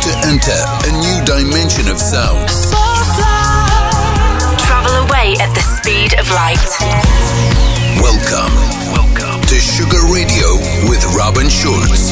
to enter a new dimension of sound. Travel away at the speed of light. Welcome to Sugar Radio with Robin Schulz.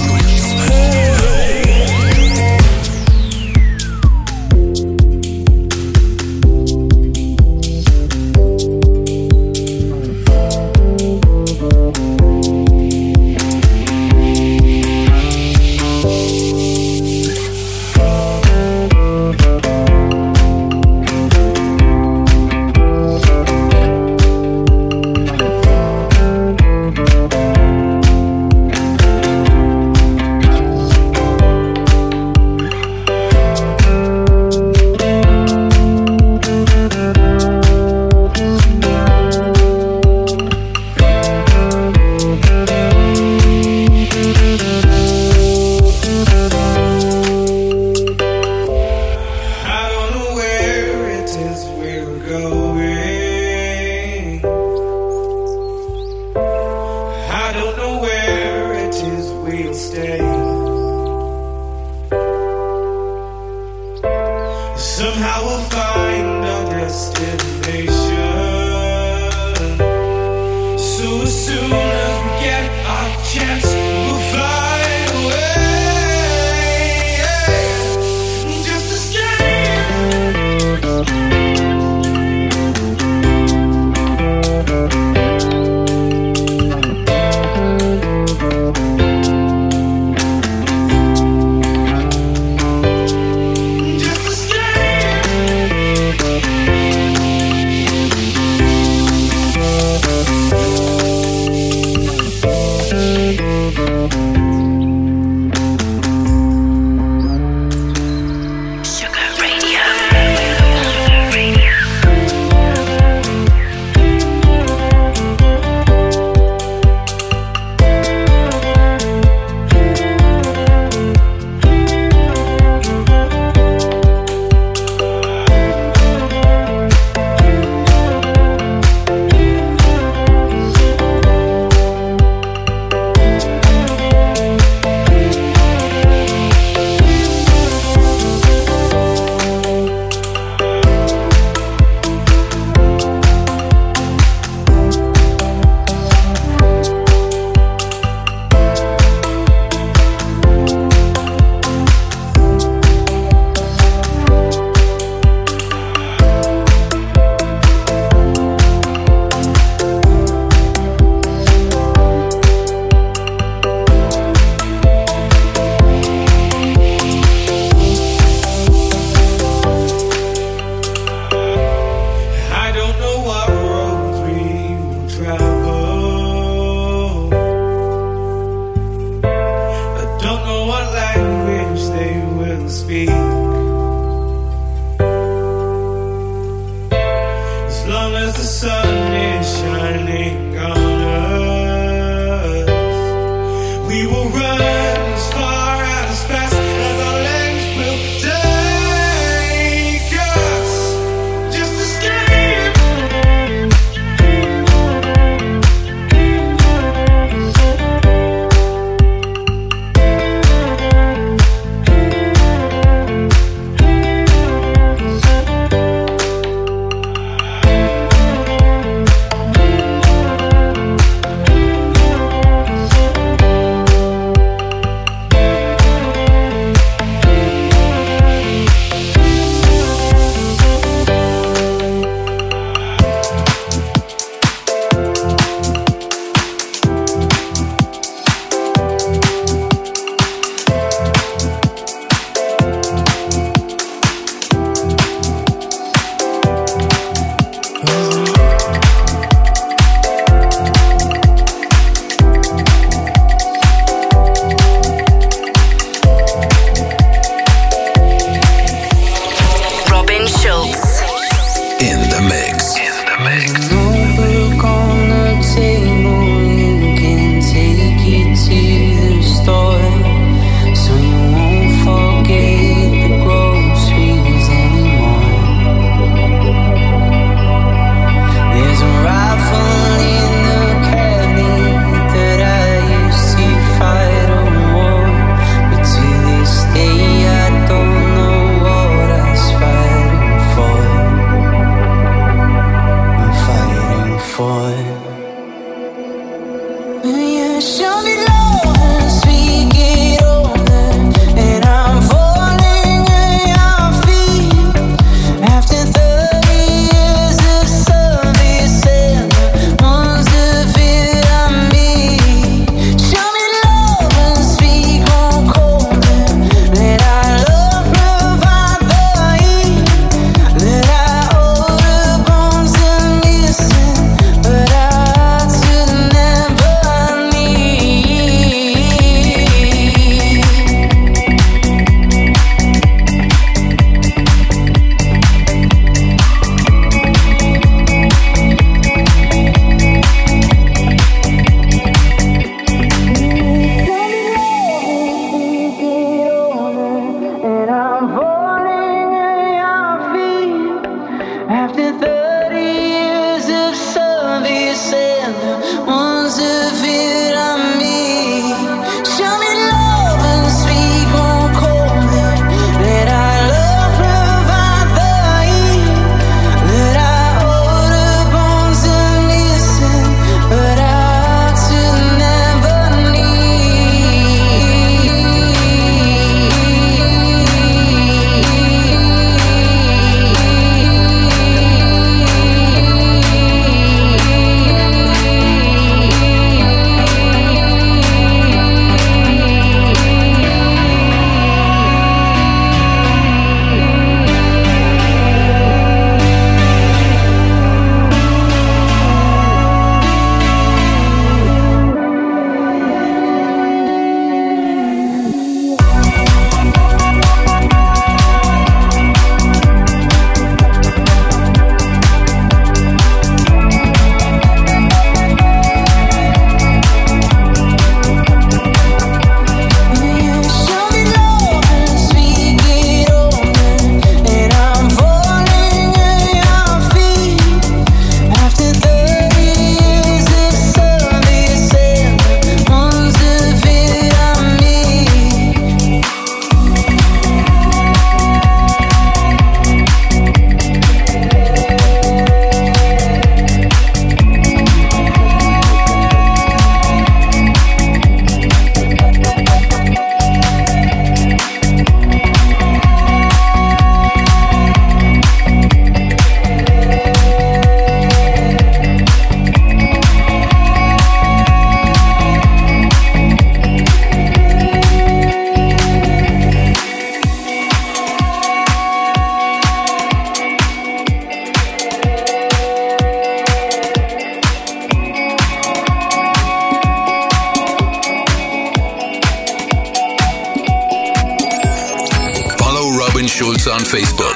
Schulz on Facebook.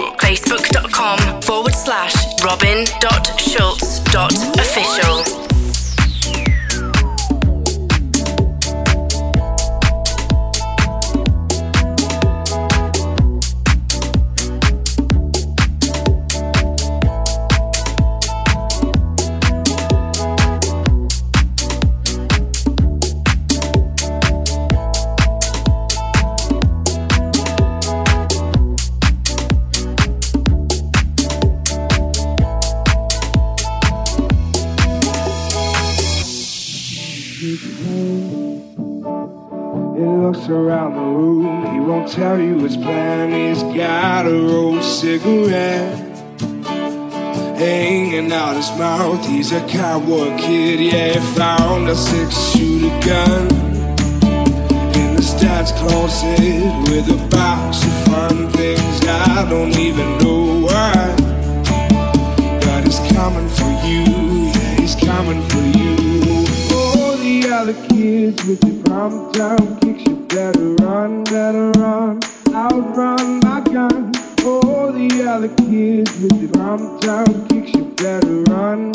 Facebook.com/Robin.Schulz.official. Around the room, he won't tell you his plan. He's got a rolled cigarette hanging out his mouth. He's a cowboy kid, yeah. He found a 6-shooter gun in the stats closet with a box of fun things. I don't even know why, but he's coming for you, yeah. He's coming for you. All the other kids with the prom down kicks, you better run, outrun my gun. All the other kids with the prom down kicks, you better run,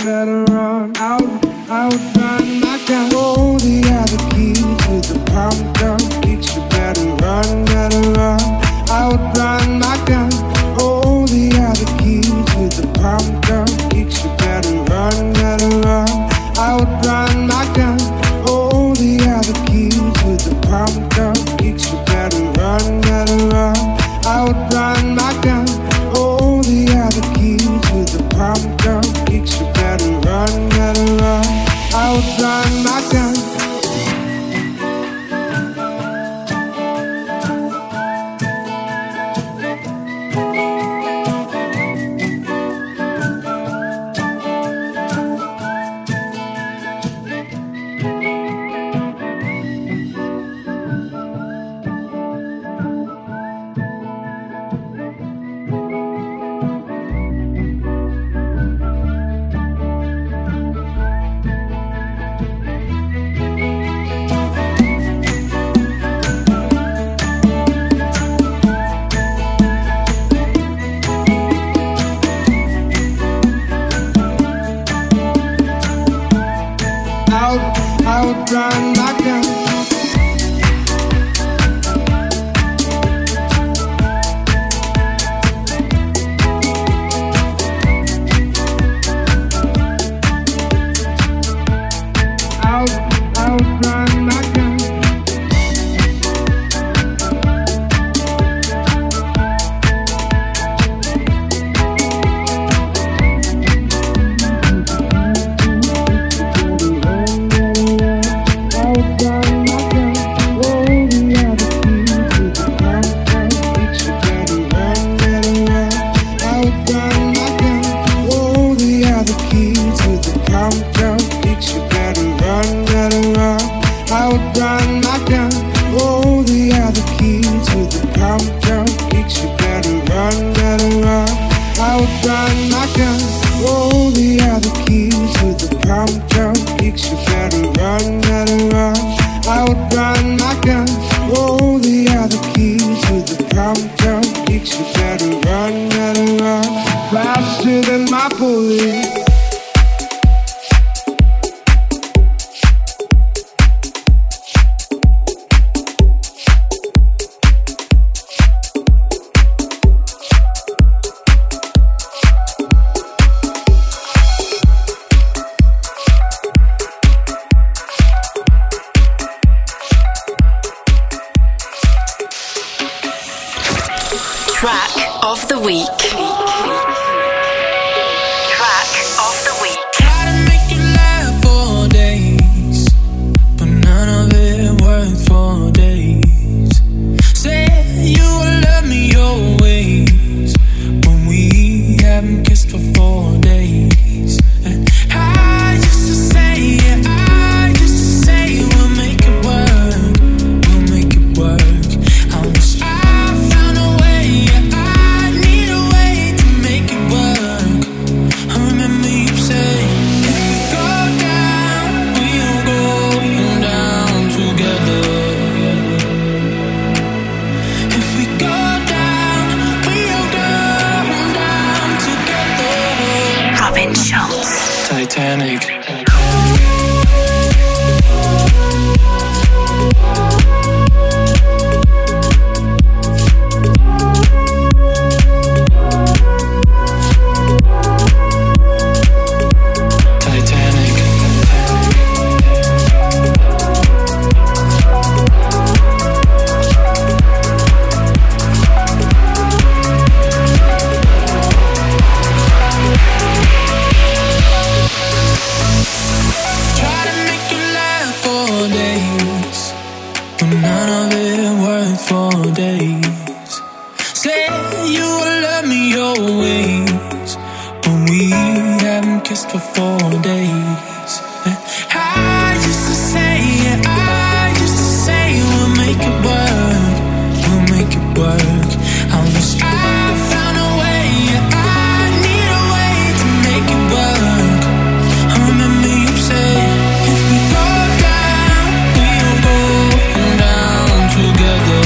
outrun my gun. All the other kids with the prom down kicks, you better run, outrun my gun. All the other kids with the prom down kicks, you better run, outrun my gun. All the other kids with the prom down kicks, you better run, outrun my gun. All the other kids with the prom down kicks, you better run, outrun my gun. Outrun my gun. Outrun my gun. Outrun my gun. All the other kids with the prom down kicks, you better run, outrun my gun. All the other kids with the prom down kicks, you better run, outrun my gun. All the other kids with the prom down kicks, you better run, faster than my bullet. Track of the week. Track of the week. Try to make you laugh for days, but none of it worked for days. Said you would love me always, when we haven't kissed for 4 days. And I used to say, we'll make it work, we'll make it work. I wish I found a way, I need a way. of it worth 4 days. Say you will love me always, when we haven't kissed for 4 days. I used to say we'll make it work, we'll make it work. I wish I found a way, I need a way to make it work. I remember you said, if we go down, we'll go down together.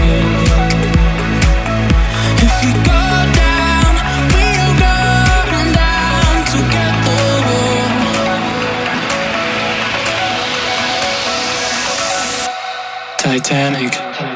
If we go down, we'll go down together. Titanic.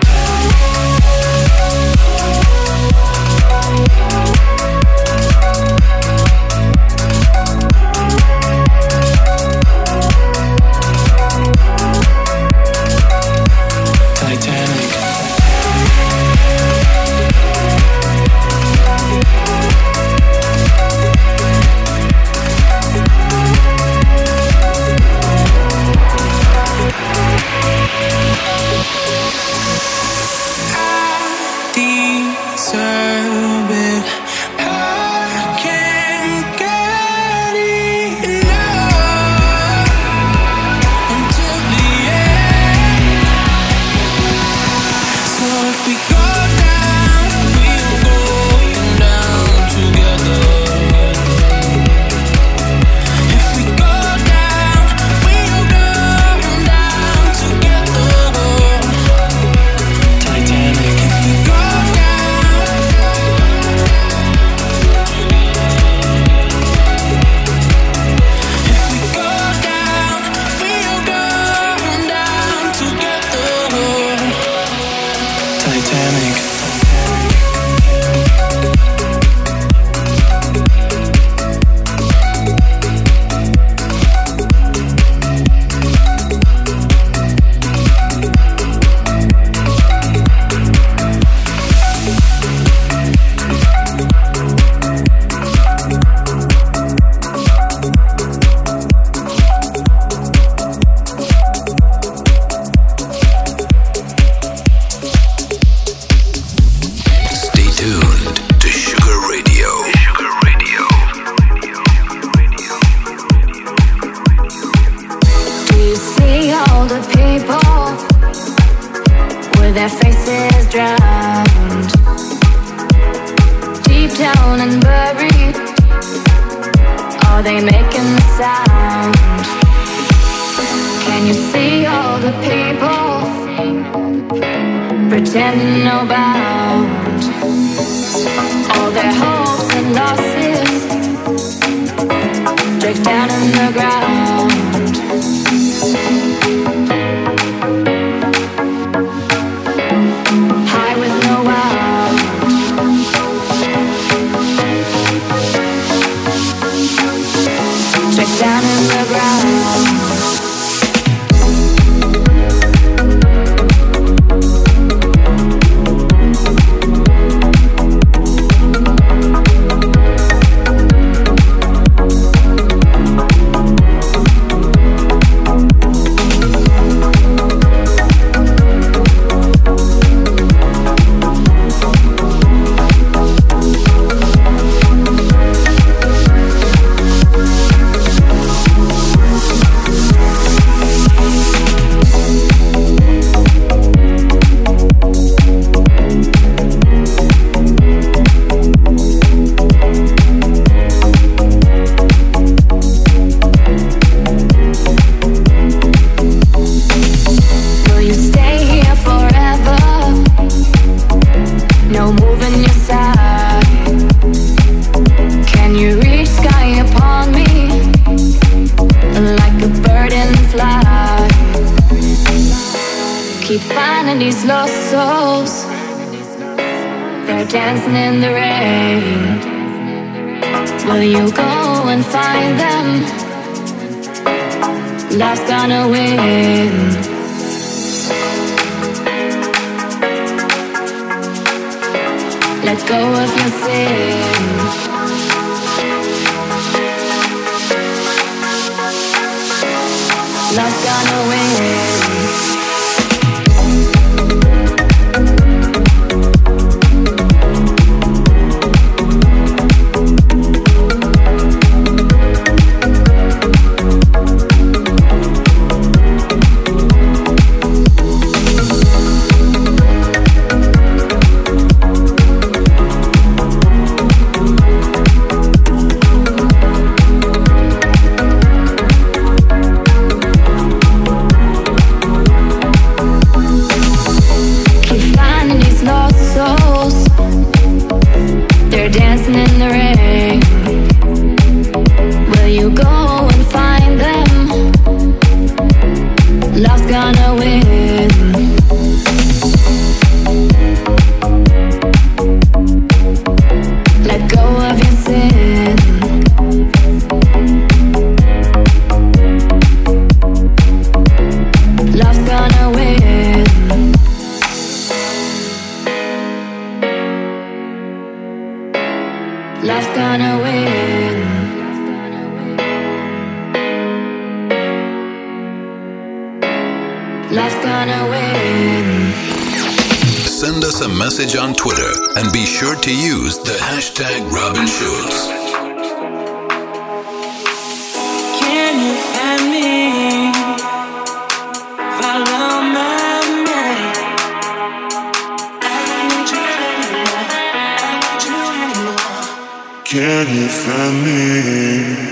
Let go of your sin. Love's gonna win. us a message on Twitter and be sure to use the hashtag Robin Schulz. Can you find me? Follow my mind. I don't need you anymore. I don't need you anymore. Can you find me?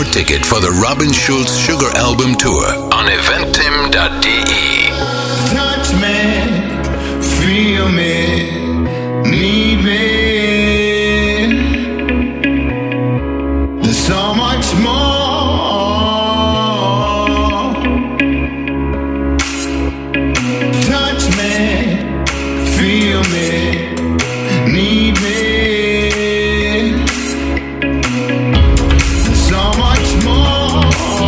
ticket for the Robin Schulz Sugar Album Tour on eventim.de. Touch me, feel me, need me. There's so much more. Touch me, feel me, need me. There's so much more.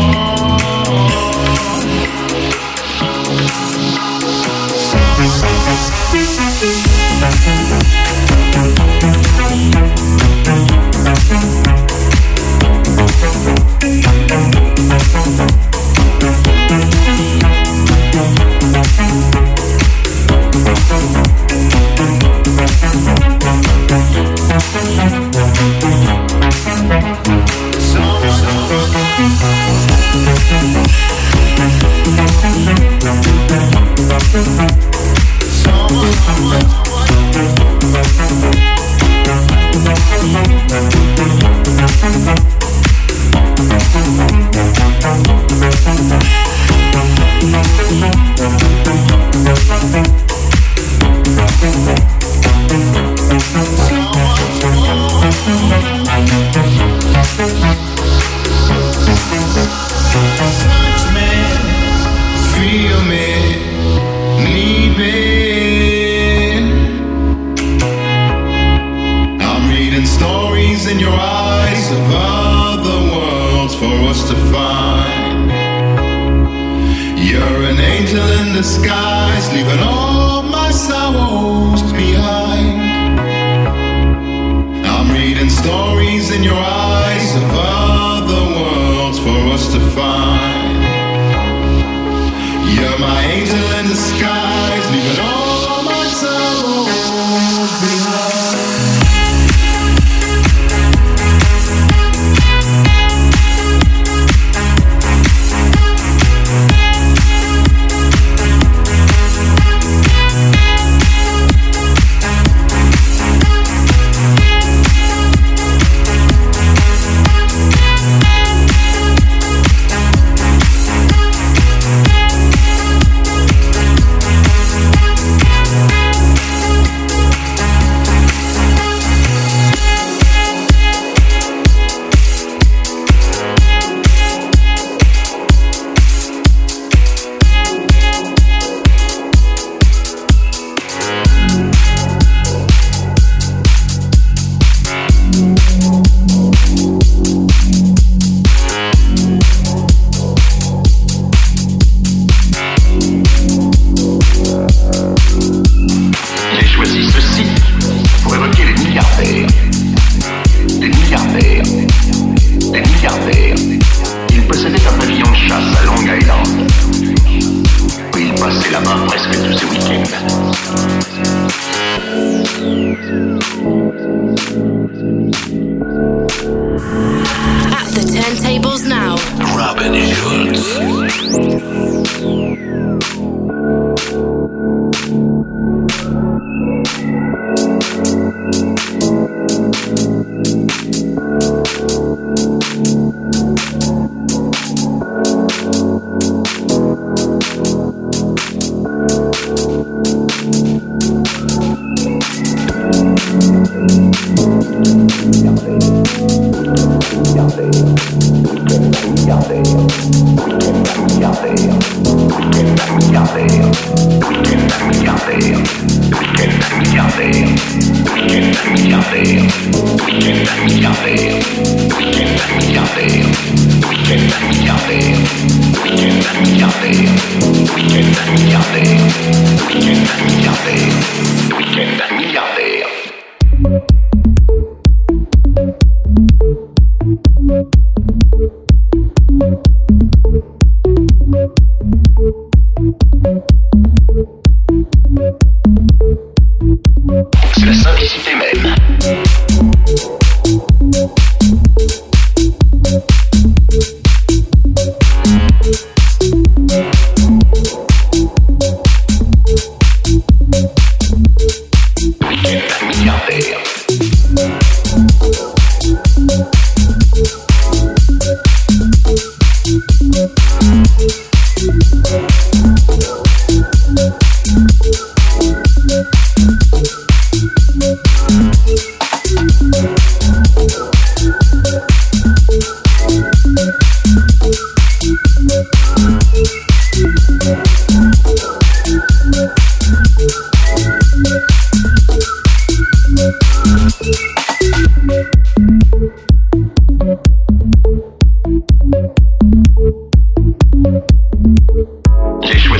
C'est la simplicité même.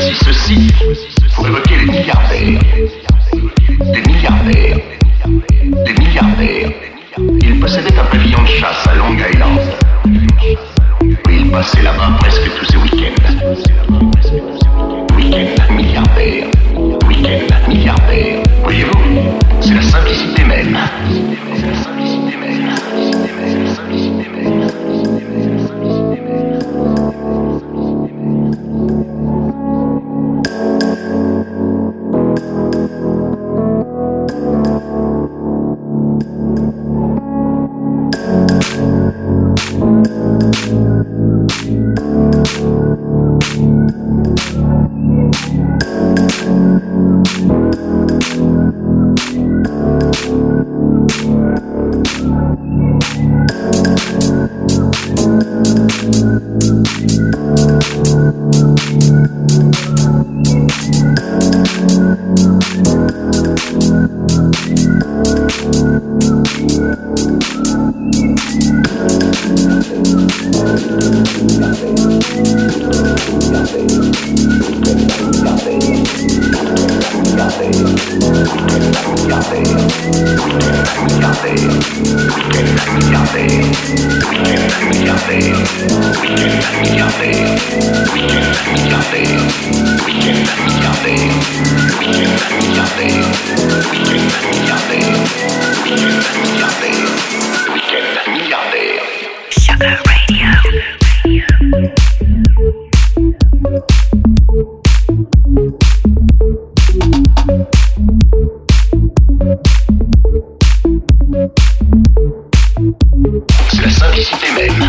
choisi ceci pour évoquer les milliardaires. Des milliardaires. Des milliardaires. Ils possédaient un pavillon de chasse à Long Island. Ils passaient là-bas presque tous ces week-ends. Week-end milliardaire. Week-end milliardaire. Voyez-vous, c'est la simplicité même. C'est la simplicité même. C'est la simplicité même. C'est la simplicité même.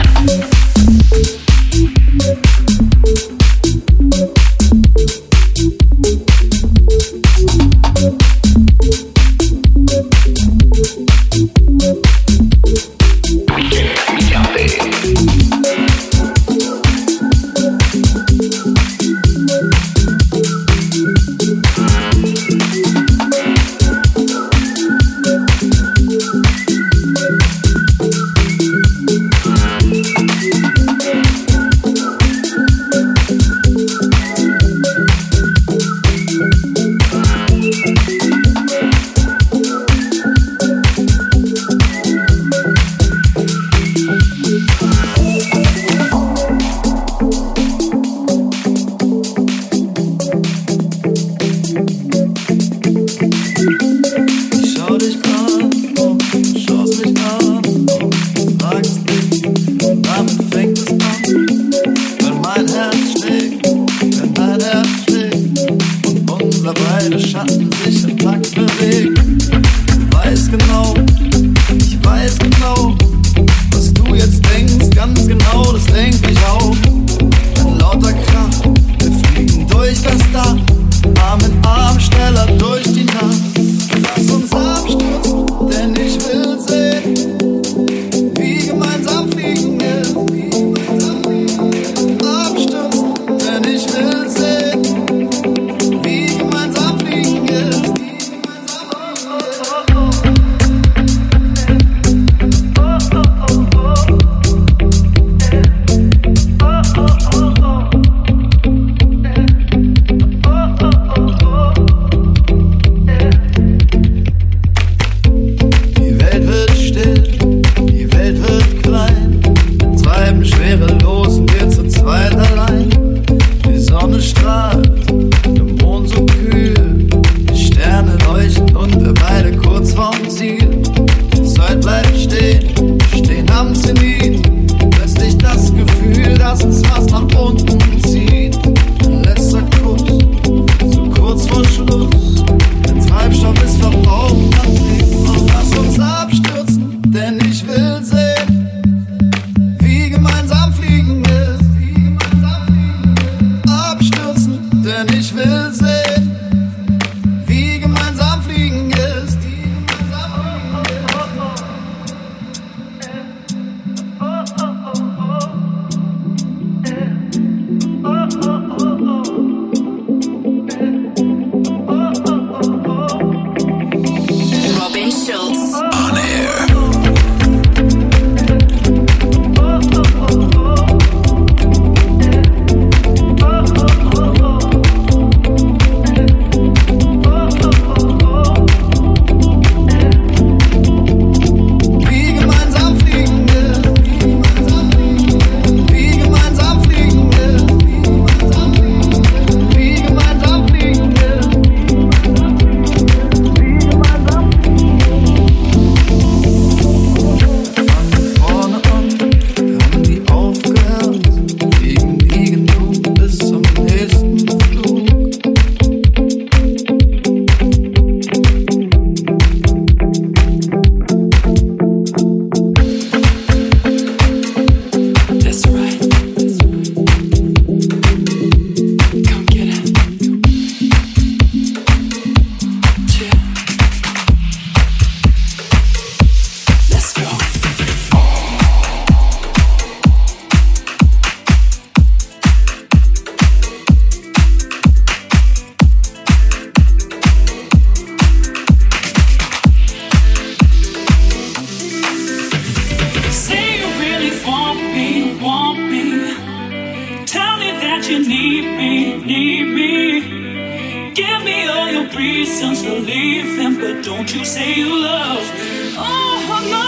reasons for leaving, but don't you say you love me. Oh no.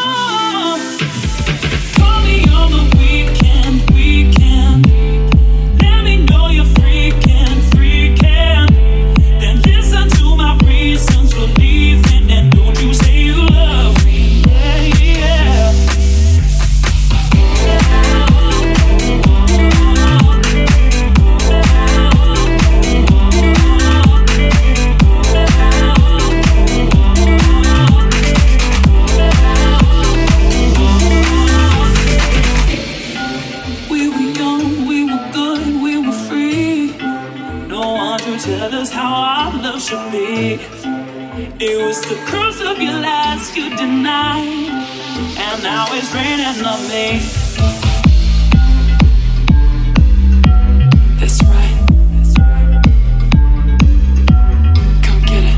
Call me on the weekend. Let me know you're freaking. Then listen to my reasons for leaving, and don't you say you love me. Yeah. Tell us how our love should be. It was the curse of your last you denied, and now it's raining on me. That's right. Come get it.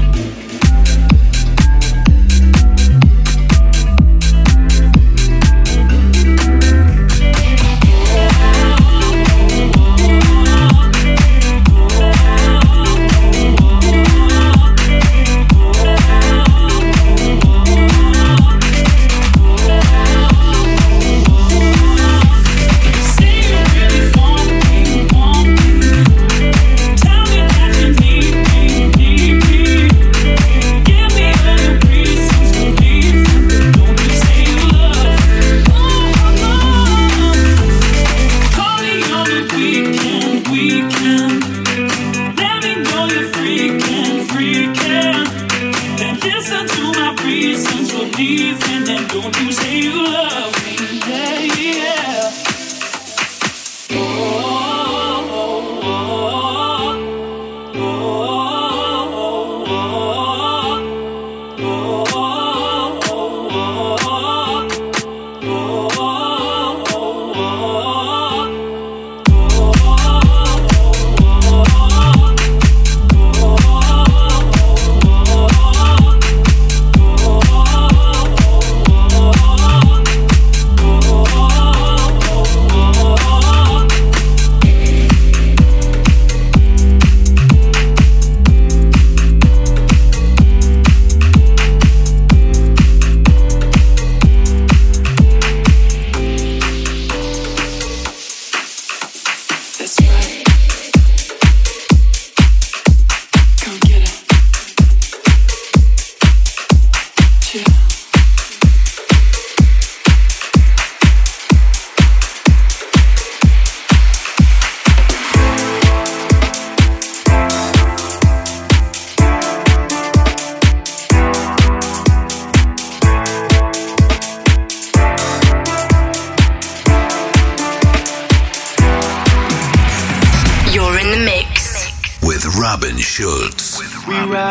Robin Schulz. We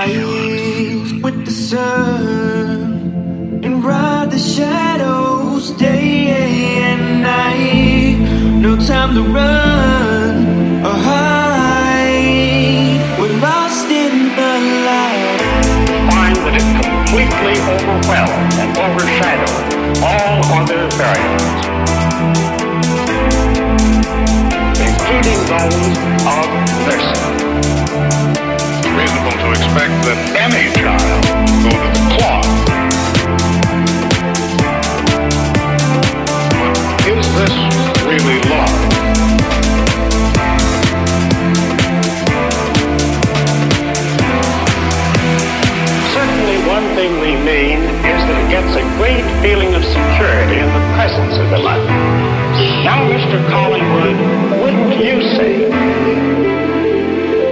rise with the sun and ride the shadows day and night. No time to run or hide. We're lost in the light. Find that it completely overwhelmed and overshadowed all other variables, including those of nursing. Reasonable to expect that any child will go to the cloth. But is this really love? Certainly one thing remains is that it gets a great feeling of security in the presence of the mother. Now, Mr. Collingwood, wouldn't you say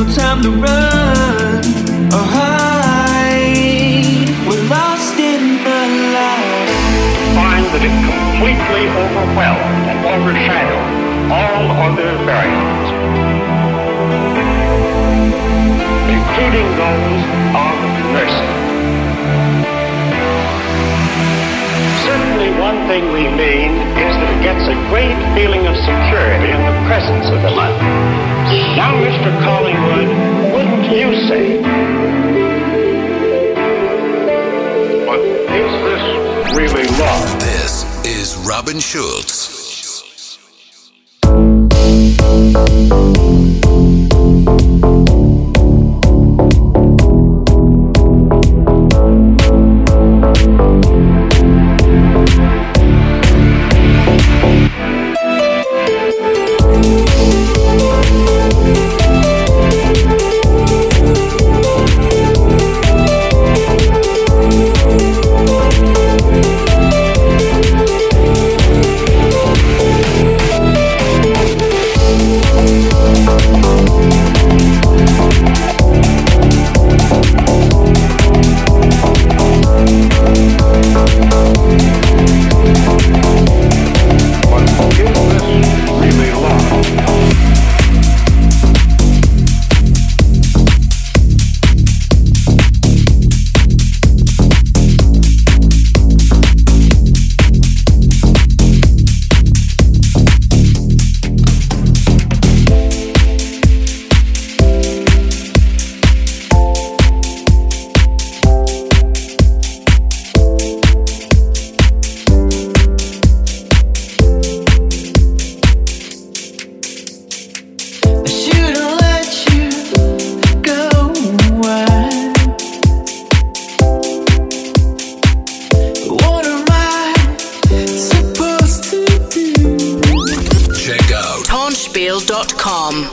time to run or hide. We're lost in the light. Find that it completely overwhelmed and overshadowed all other variables, including those of nursing. Certainly one thing remains is that it gets a great feeling of security in the presence of the mother. Now, Mr. Collingwood, wouldn't you say? But is this really love? This is Robin Schulz. Tonspiel.com.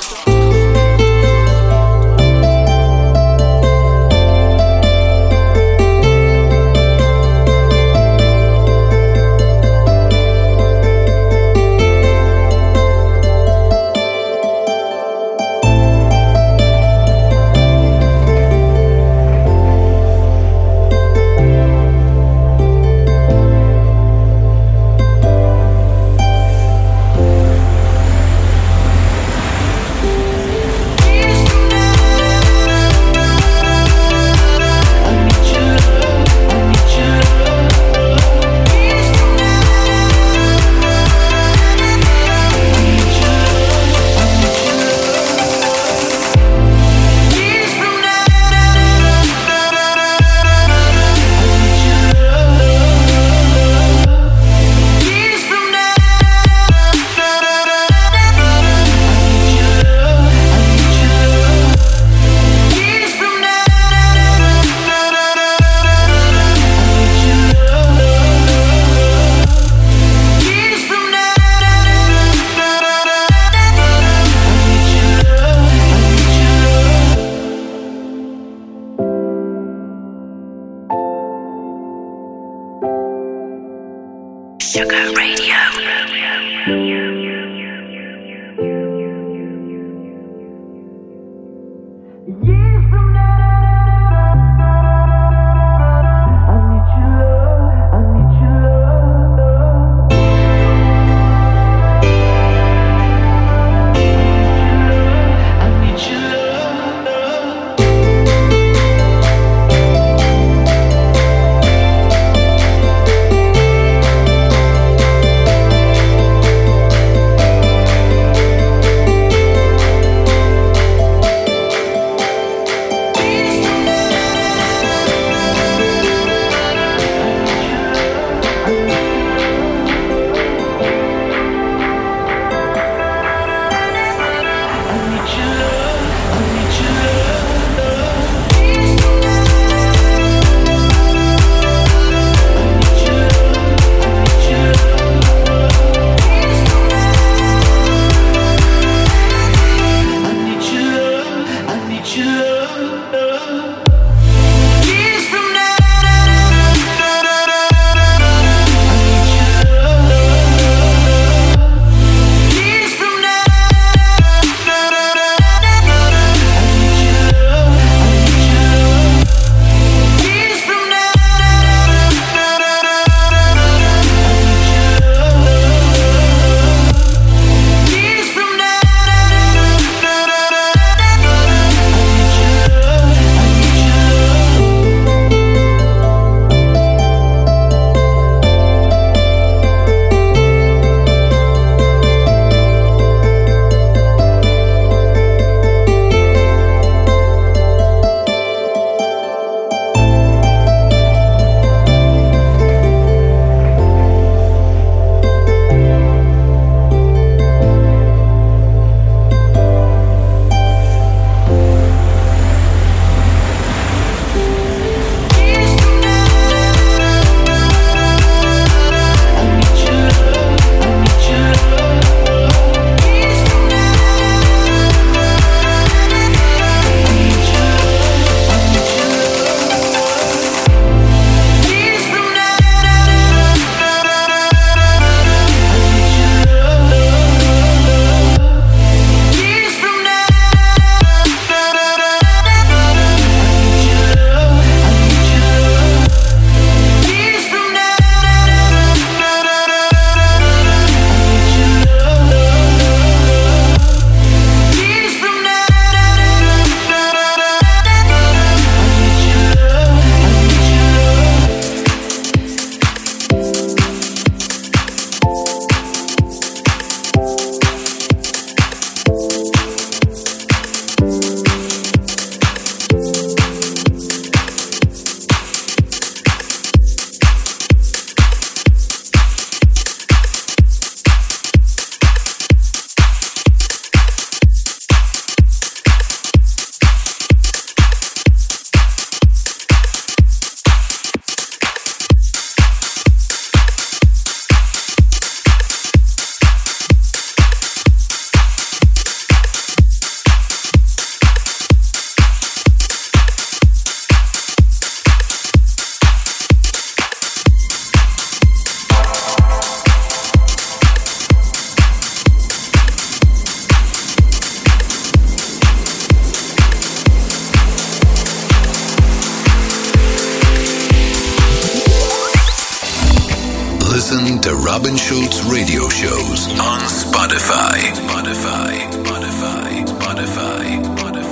Robin Schulz radio shows on Spotify. Spotify. Spotify. Spotify.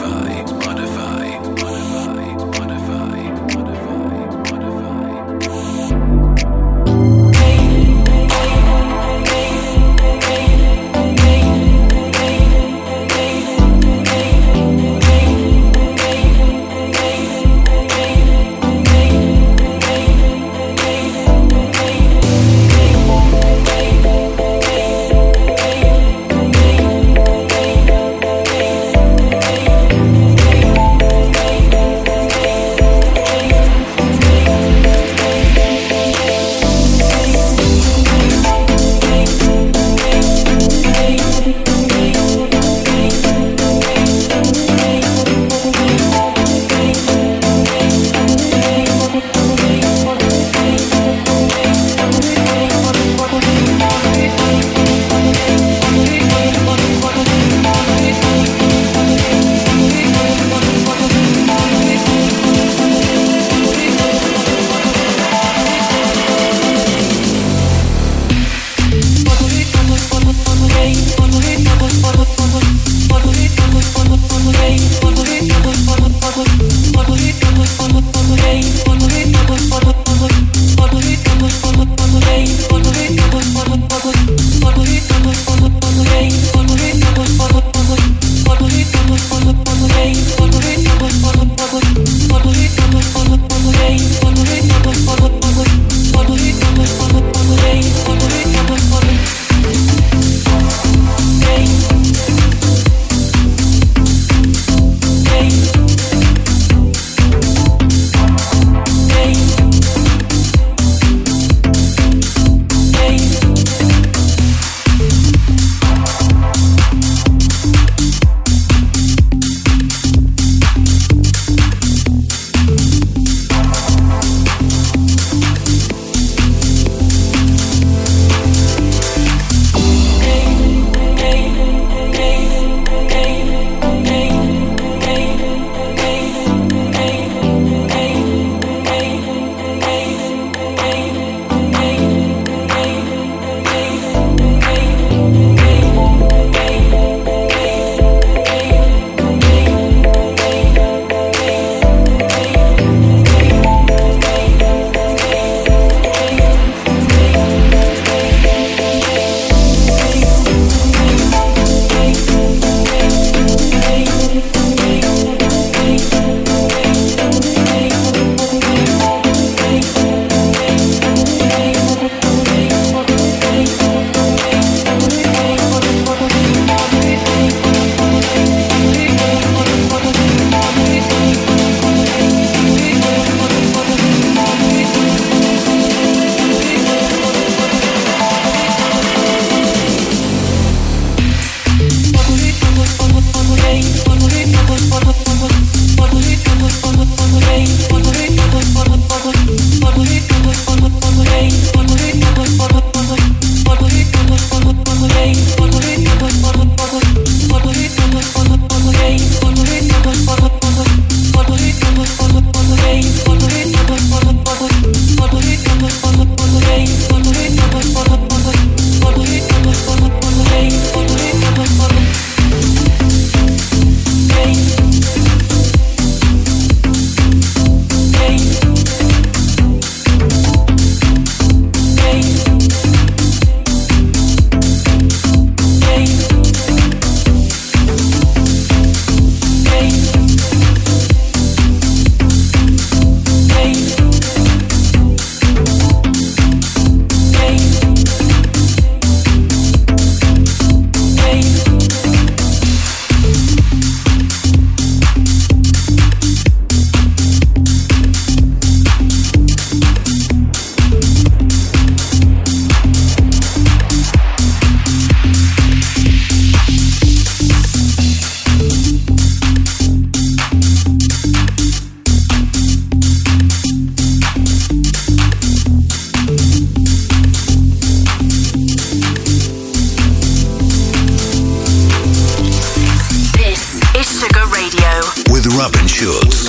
Robin Schulz.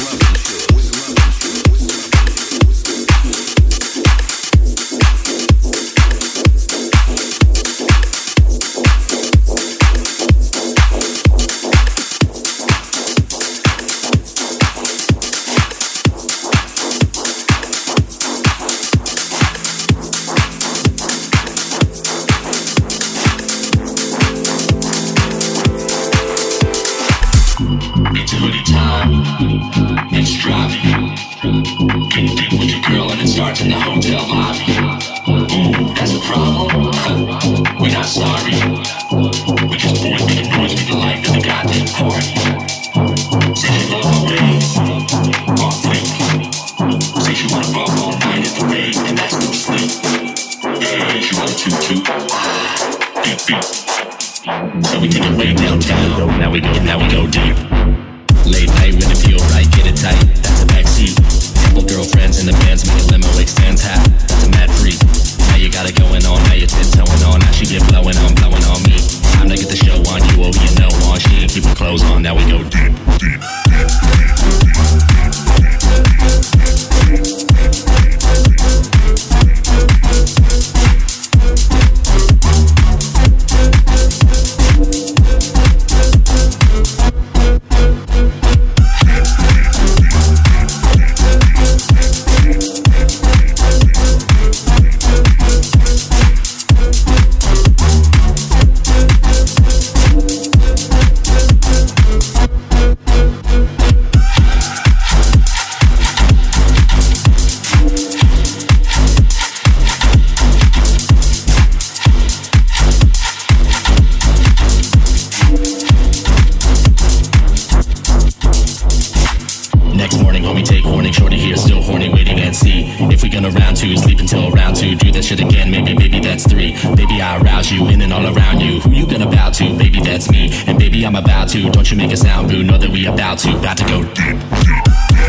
So we take it way downtown. Now we go deep. Late night when it feel right, get it tight. That's a backseat. Couple girlfriends in the bands, make a limo extends half. That's a mad freak. Now you got it going on, now you're tiptoeing on. Now she get blowing on me. Time to get the show on, you over your know on. She ain't keep her clothes on, now we go deep, deep, deep, sleep until round 2. Do that shit again, maybe, baby, that's 3. Baby, I arouse you in and all around you. Who you gonna bow to? Baby, that's me. And baby, I'm about to. Don't you make a sound, boo. Know that we about to go deep, deep.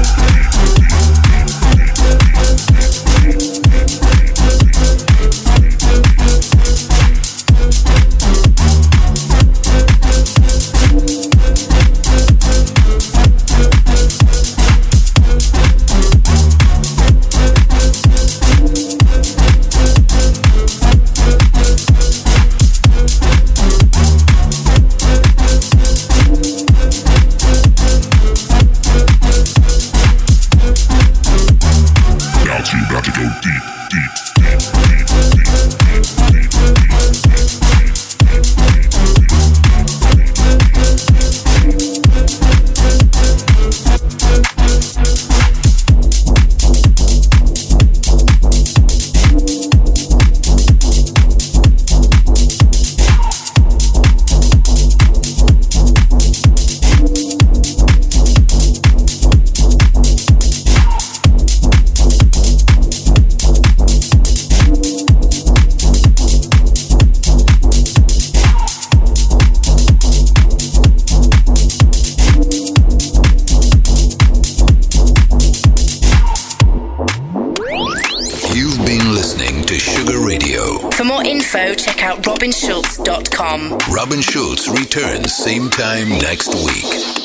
Check out robinschulz.com. Robin Schulz returns same time next week.